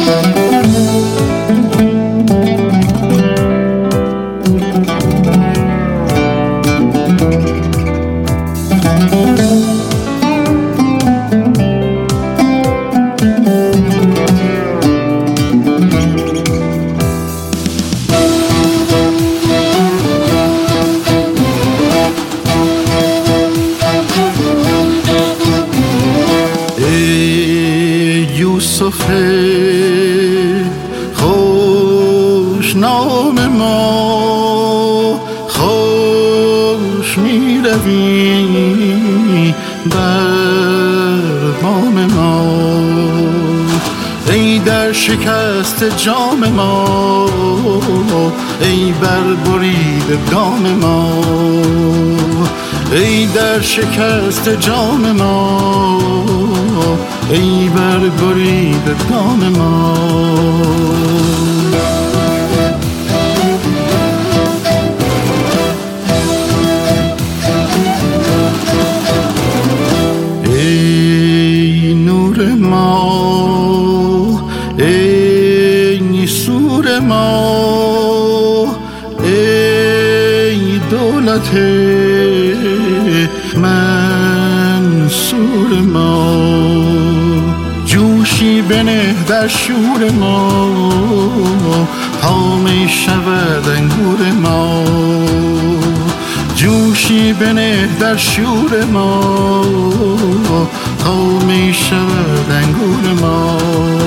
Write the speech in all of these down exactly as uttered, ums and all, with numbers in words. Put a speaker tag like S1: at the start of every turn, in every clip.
S1: یوسف خوش نام ما، خوش می روی بر بام ما. ای در شکست جام ما، ای بر برید گام ما. ای در شکست جام ما، ای بر برید گام ما. ای نور ما، ای سور ما، ای دولت منصور ما. جوشی بنه در شور ما، تا می شود انگور ما. جوشی بنه در شور ما، تا می شود انگور ما.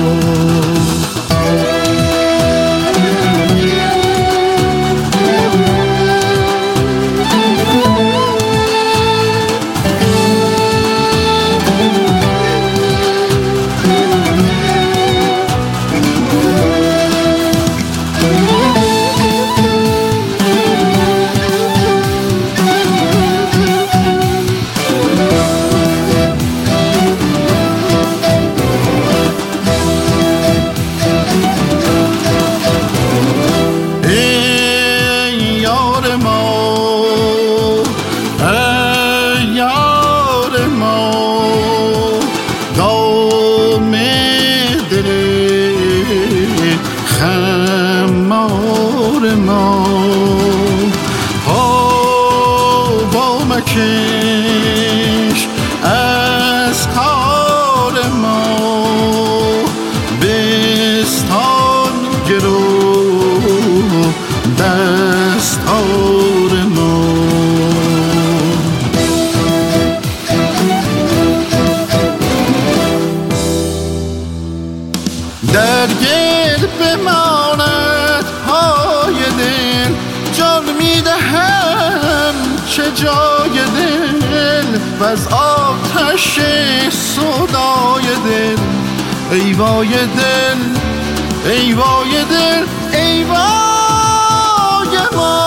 S1: خمار ما هوا مکش از کار ما، بستان گرو دستار ما. در گل بماند پای دل، جان میدهم چه جای دل، وز آتش سودای دل. ای وای دل، ای وای دل، ای وای ما.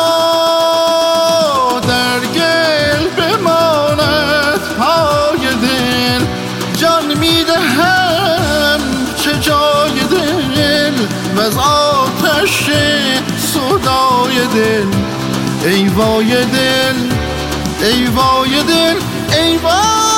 S1: در گل بماند پای دل، جان میدهم چه جای دل، وز آتش سودای دل. ای وای دل، ای وای دل، ای وای